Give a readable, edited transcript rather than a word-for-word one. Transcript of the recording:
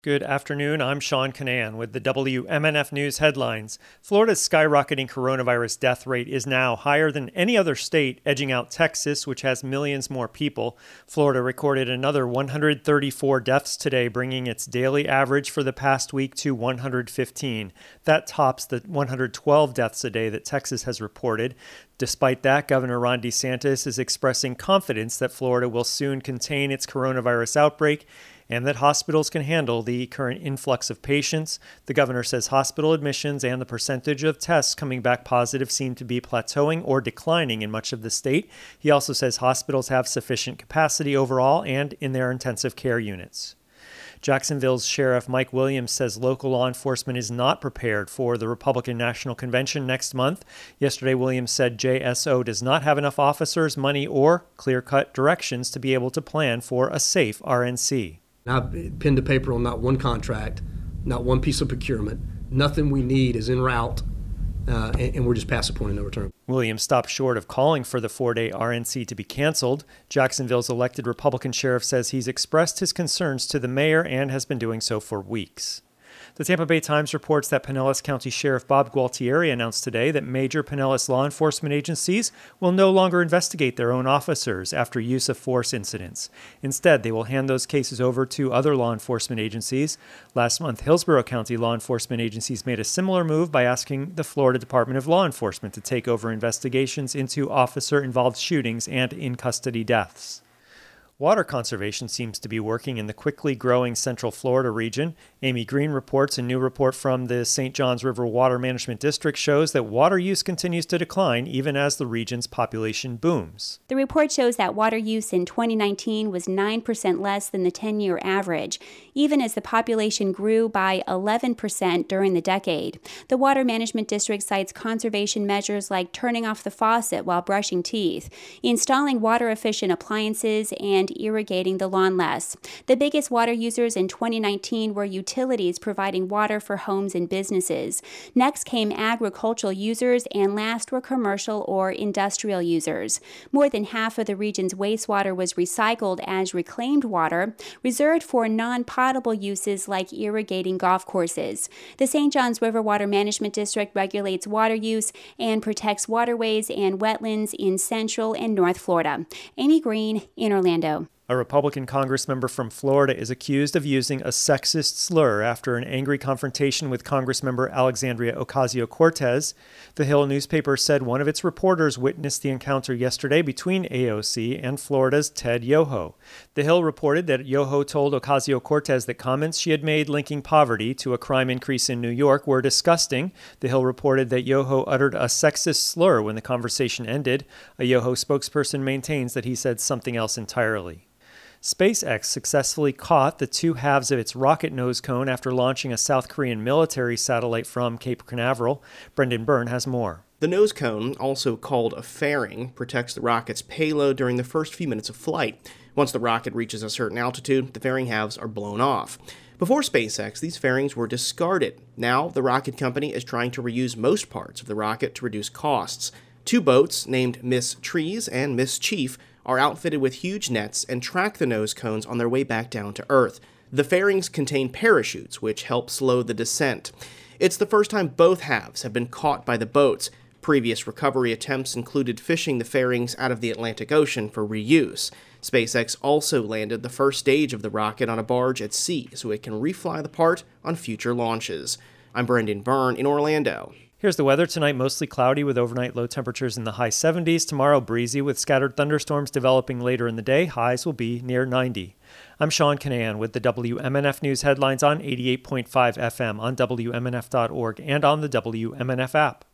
Good afternoon. I'm Sean Canan with the WMNF News headlines. Florida's skyrocketing coronavirus death rate is now higher than any other state, edging out Texas, which has millions more people. Florida recorded another 134 deaths today, bringing its daily average for the past week to 115. That tops the 112 deaths a day that Texas has reported. Despite that, Governor Ron DeSantis is expressing confidence that Florida will soon contain its coronavirus outbreak and that hospitals can handle the current influx of patients. The governor says hospital admissions and the percentage of tests coming back positive seem to be plateauing or declining in much of the state. He also says hospitals have sufficient capacity overall and in their intensive care units. Jacksonville's Sheriff Mike Williams says local law enforcement is not prepared for the Republican National Convention next month. Yesterday, Williams said JSO does not have enough officers, money, or clear-cut directions to be able to plan for a safe RNC. I've pen to paper on not one contract, not one piece of procurement. Nothing we need is en route, and we're just past the point of no return. Williams stopped short of calling for the 4-day RNC to be canceled. Jacksonville's elected Republican sheriff says he's expressed his concerns to the mayor and has been doing so for weeks. The Tampa Bay Times reports that Pinellas County Sheriff Bob Gualtieri announced today that major Pinellas law enforcement agencies will no longer investigate their own officers after use of force incidents. Instead, they will hand those cases over to other law enforcement agencies. Last month, Hillsborough County law enforcement agencies made a similar move by asking the Florida Department of Law Enforcement to take over investigations into officer-involved shootings and in-custody deaths. Water conservation seems to be working in the quickly growing Central Florida region. Amy Green reports a new report from the St. Johns River Water Management District shows that water use continues to decline even as the region's population booms. The report shows that water use in 2019 was 9% less than the 10-year average, even as the population grew by 11% during the decade. The Water Management District cites conservation measures like turning off the faucet while brushing teeth, installing water-efficient appliances, and irrigating the lawn less. The biggest water users in 2019 were utilities providing water for homes and businesses. Next came agricultural users, and last were commercial or industrial users. More than half of the region's wastewater was recycled as reclaimed water, reserved for non-potable uses like irrigating golf courses. The St. Johns River Water Management District regulates water use and protects waterways and wetlands in Central and North Florida. Amy Green in Orlando. A Republican Congressmember from Florida is accused of using a sexist slur after an angry confrontation with Congressmember Alexandria Ocasio-Cortez. The Hill newspaper said one of its reporters witnessed the encounter yesterday between AOC and Florida's Ted Yoho. The Hill reported that Yoho told Ocasio-Cortez that comments she had made linking poverty to a crime increase in New York were disgusting. The Hill reported that Yoho uttered a sexist slur when the conversation ended. A Yoho spokesperson maintains that he said something else entirely. SpaceX successfully caught the two halves of its rocket nose cone after launching a South Korean military satellite from Cape Canaveral. Brendan Byrne has more. The nose cone, also called a fairing, protects the rocket's payload during the first few minutes of flight. Once the rocket reaches a certain altitude, the fairing halves are blown off. Before SpaceX, these fairings were discarded. Now, the rocket company is trying to reuse most parts of the rocket to reduce costs. Two boats, named Miss Trees and Miss Chief, are outfitted with huge nets and track the nose cones on their way back down to Earth. The fairings contain parachutes, which help slow the descent. It's the first time both halves have been caught by the boats. Previous recovery attempts included fishing the fairings out of the Atlantic Ocean for reuse. SpaceX also landed the first stage of the rocket on a barge at sea so it can refly the part on future launches. I'm Brendan Byrne in Orlando. Here's the weather tonight, mostly cloudy with overnight low temperatures in the high 70s. Tomorrow, breezy with scattered thunderstorms developing later in the day. Highs will be near 90. I'm Sean Canan with the WMNF News headlines on 88.5 FM on WMNF.org and on the WMNF app.